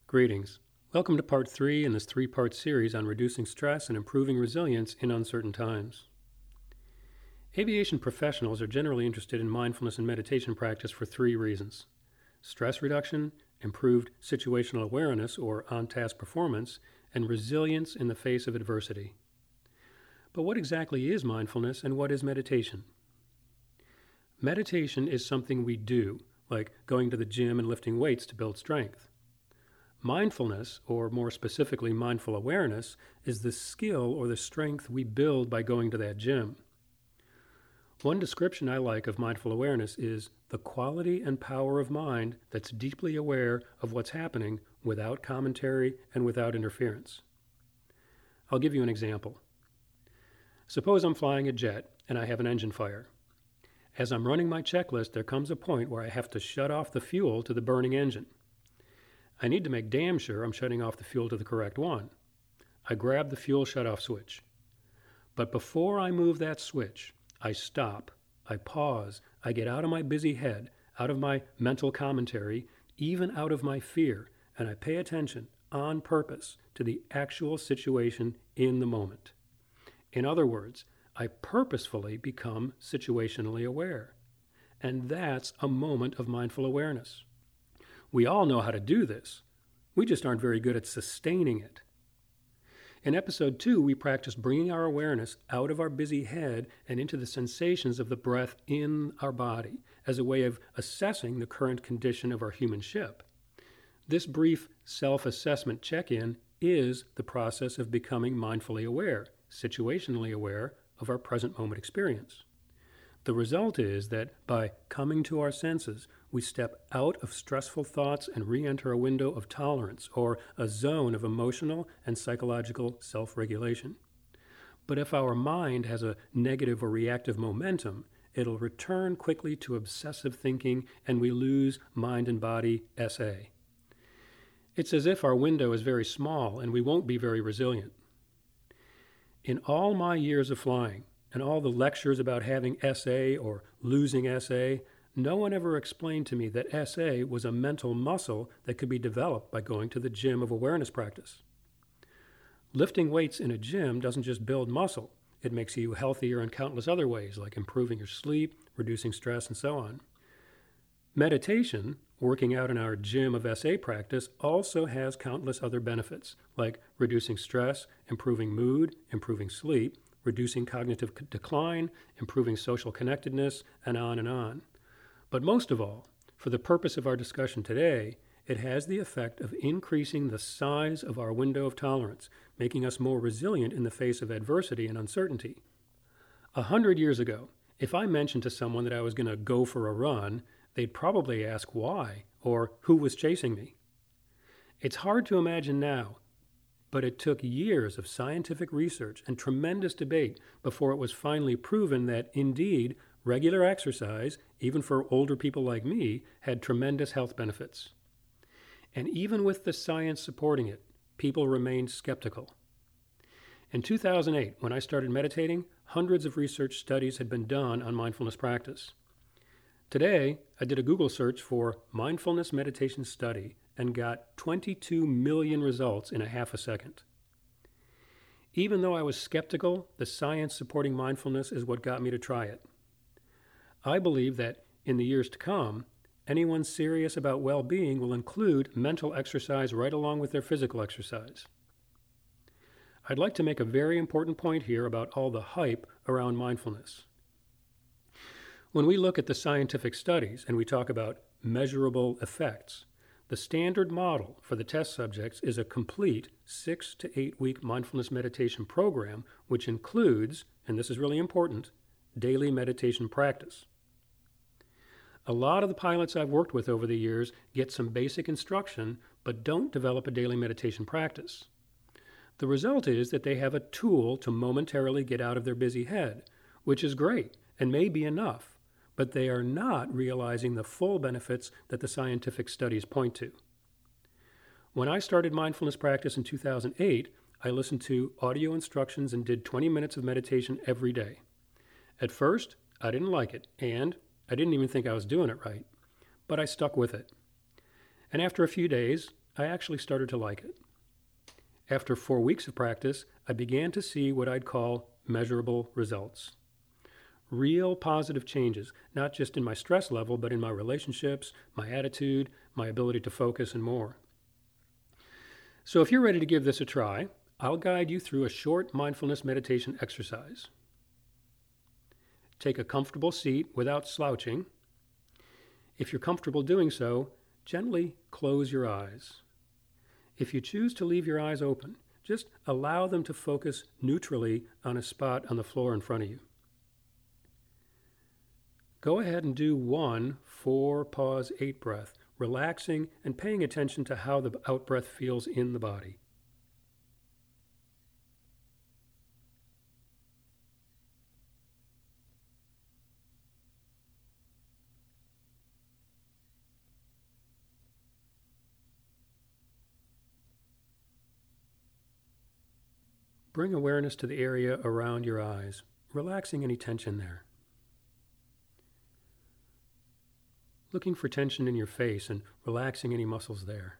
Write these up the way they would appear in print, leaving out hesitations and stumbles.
Greetings. Welcome to part 3 in this 3-part series on reducing stress and improving resilience in uncertain times. Aviation professionals are generally interested in mindfulness and meditation practice for 3 reasons: stress reduction, improved situational awareness or on-task performance, and resilience in the face of adversity. But what exactly is mindfulness and what is meditation? Meditation is something we do, like going to the gym and lifting weights to build strength. Mindfulness, or more specifically mindful awareness, is the skill or the strength we build by going to that gym. One description I like of mindful awareness is the quality and power of mind that's deeply aware of what's happening without commentary and without interference. I'll give you an example. Suppose I'm flying a jet and I have an engine fire. As I'm running my checklist, there comes a point where I have to shut off the fuel to the burning engine. I need to make damn sure I'm shutting off the fuel to the correct one. I grab the fuel shutoff switch. But before I move that switch, I stop, I pause, I get out of my busy head, out of my mental commentary, even out of my fear, and I pay attention on purpose to the actual situation in the moment. In other words, I purposefully become situationally aware. And that's a moment of mindful awareness. We all know how to do this. We just aren't very good at sustaining it. In episode 2, we practiced bringing our awareness out of our busy head and into the sensations of the breath in our body as a way of assessing the current condition of our human ship. This brief self-assessment check-in is the process of becoming mindfully aware, situationally aware of our present moment experience. The result is that by coming to our senses, we step out of stressful thoughts and re-enter a window of tolerance or a zone of emotional and psychological self-regulation. But if our mind has a negative or reactive momentum, it'll return quickly to obsessive thinking and we lose mind and body SA. It's as if our window is very small and we won't be very resilient. In all my years of flying, and all the lectures about having SA or losing SA, no one ever explained to me that SA was a mental muscle that could be developed by going to the gym of awareness practice. Lifting weights in a gym doesn't just build muscle, it makes you healthier in countless other ways, like improving your sleep, reducing stress, and so on. Meditation, working out in our gym of SA practice, also has countless other benefits, like reducing stress, improving mood, improving sleep, reducing cognitive decline, improving social connectedness, and on and on. But most of all, for the purpose of our discussion today, it has the effect of increasing the size of our window of tolerance, making us more resilient in the face of adversity and uncertainty. 100 years ago, if I mentioned to someone that I was going to go for a run, they'd probably ask why or who was chasing me. It's hard to imagine now, but it took years of scientific research and tremendous debate before it was finally proven that, indeed, regular exercise, even for older people like me, had tremendous health benefits. And even with the science supporting it, people remained skeptical. In 2008, when I started meditating, hundreds of research studies had been done on mindfulness practice. Today, I did a Google search for mindfulness meditation study and got 22 million results in a half a second. Even though I was skeptical, the science supporting mindfulness is what got me to try it. I believe that in the years to come, anyone serious about well-being will include mental exercise right along with their physical exercise. I'd like to make a very important point here about all the hype around mindfulness. When we look at the scientific studies and we talk about measurable effects, the standard model for the test subjects is a complete 6 to 8 week mindfulness meditation program, which includes, and this is really important, daily meditation practice. A lot of the pilots I've worked with over the years get some basic instruction, but don't develop a daily meditation practice. The result is that they have a tool to momentarily get out of their busy head, which is great and may be enough, but they are not realizing the full benefits that the scientific studies point to. When I started mindfulness practice in 2008, I listened to audio instructions and did 20 minutes of meditation every day. At first, I didn't like it, and I didn't even think I was doing it right, but I stuck with it. And after a few days, I actually started to like it. After 4 weeks of practice, I began to see what I'd call measurable results. Real positive changes, not just in my stress level, but in my relationships, my attitude, my ability to focus, and more. So if you're ready to give this a try, I'll guide you through a short mindfulness meditation exercise. Take a comfortable seat without slouching. If you're comfortable doing so, gently close your eyes. If you choose to leave your eyes open, just allow them to focus neutrally on a spot on the floor in front of you. Go ahead and do 1 4-pause-8 breath, relaxing and paying attention to how the out-breath feels in the body. Bring awareness to the area around your eyes, relaxing any tension there. Looking for tension in your face and relaxing any muscles there.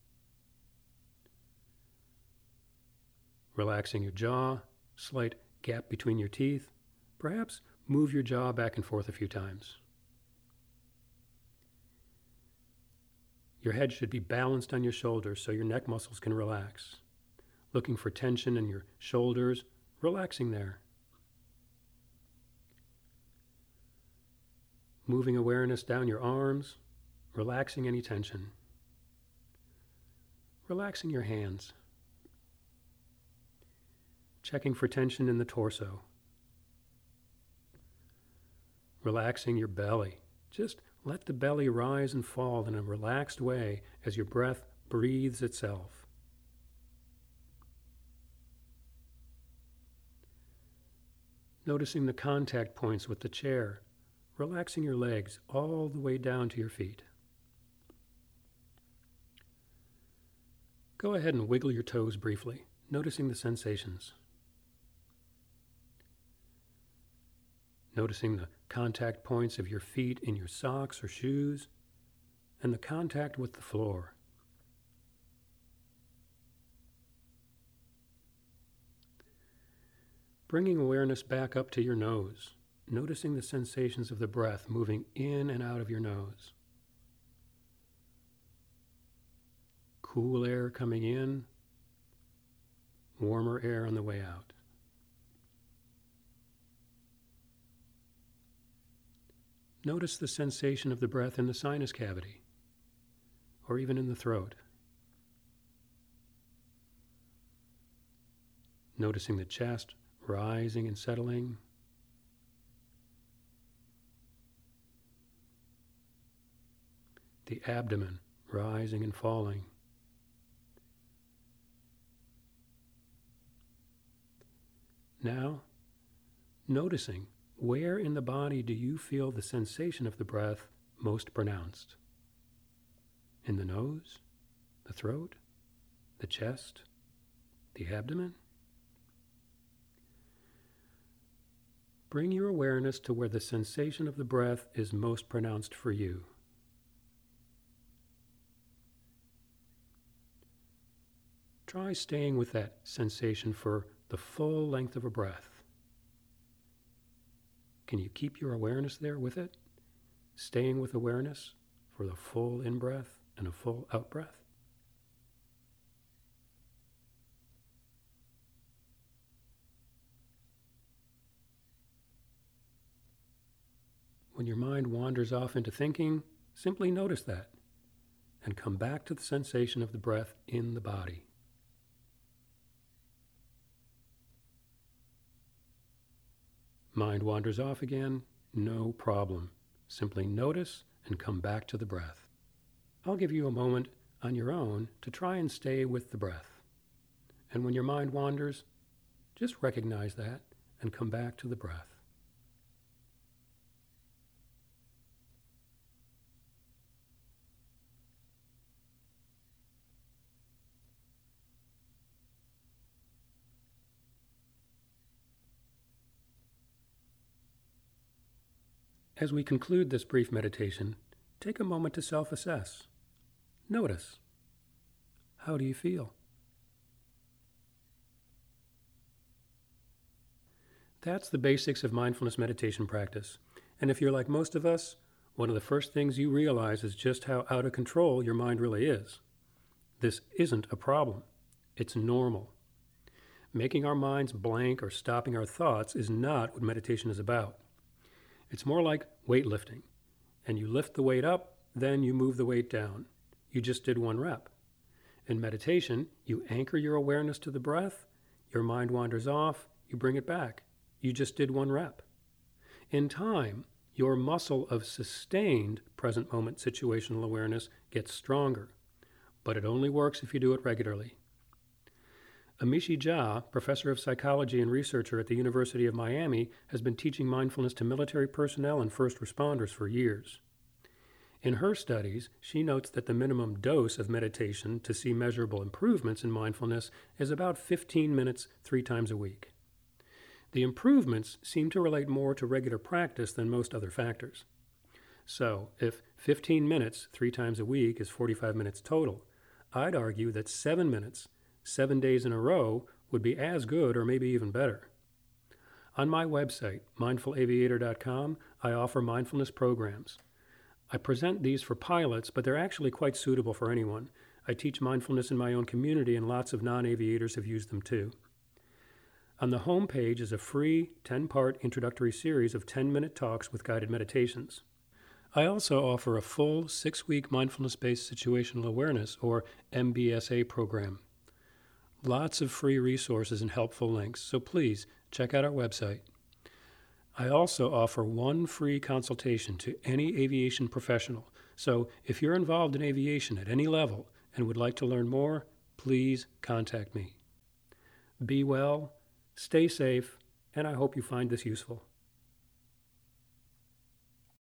Relaxing your jaw, slight gap between your teeth. Perhaps move your jaw back and forth a few times. Your head should be balanced on your shoulders so your neck muscles can relax. Looking for tension in your shoulders, relaxing there. Moving awareness down your arms, relaxing any tension. Relaxing your hands. Checking for tension in the torso. Relaxing your belly. Just let the belly rise and fall in a relaxed way as your breath breathes itself. Noticing the contact points with the chair, relaxing your legs all the way down to your feet. Go ahead and wiggle your toes briefly, noticing the sensations. Noticing the contact points of your feet in your socks or shoes, and the contact with the floor. Bringing awareness back up to your nose, noticing the sensations of the breath moving in and out of your nose. Cool air coming in, warmer air on the way out. Notice the sensation of the breath in the sinus cavity, or even in the throat. Noticing the chest rising and settling. The abdomen rising and falling. Now, noticing where in the body do you feel the sensation of the breath most pronounced? In the nose, the throat, the chest, the abdomen? Bring your awareness to where the sensation of the breath is most pronounced for you. Try staying with that sensation for the full length of a breath. Can you keep your awareness there with it? Staying with awareness for the full in-breath and a full out-breath? When your mind wanders off into thinking, simply notice that and come back to the sensation of the breath in the body. Mind wanders off again, no problem. Simply notice and come back to the breath. I'll give you a moment on your own to try and stay with the breath. And when your mind wanders, just recognize that and come back to the breath. As we conclude this brief meditation, take a moment to self-assess. Notice, How do you feel? That's the basics of mindfulness meditation practice. And if you're like most of us, one of the first things you realize is just how out of control your mind really is. This isn't a problem. It's normal. Making our minds blank or stopping our thoughts is not what meditation is about. It's more like weightlifting. And you lift the weight up, then you move the weight down. You just did one rep. In meditation, you anchor your awareness to the breath, your mind wanders off, you bring it back. You just did one rep. In time, your muscle of sustained present moment situational awareness gets stronger, but it only works if you do it regularly. Amishi Jha, professor of psychology and researcher at the University of Miami, has been teaching mindfulness to military personnel and first responders for years. In her studies, she notes that the minimum dose of meditation to see measurable improvements in mindfulness is about 15 minutes 3 times a week. The improvements seem to relate more to regular practice than most other factors. So, if 15 minutes 3 times a week is 45 minutes total, I'd argue that 7 minutes, 7 days in a row, would be as good or maybe even better. On my website, mindfulaviator.com, I offer mindfulness programs. I present these for pilots, but they're actually quite suitable for anyone. I teach mindfulness in my own community, and lots of non-aviators have used them too. On the home page is a free 10-part introductory series of 10-minute talks with guided meditations. I also offer a full 6-week mindfulness-based situational awareness, or MBSA program. Lots of free resources and helpful links, so please check out our website. I also offer 1 free consultation to any aviation professional, so if you're involved in aviation at any level and would like to learn more, please contact me. Be well, stay safe, and I hope you find this useful.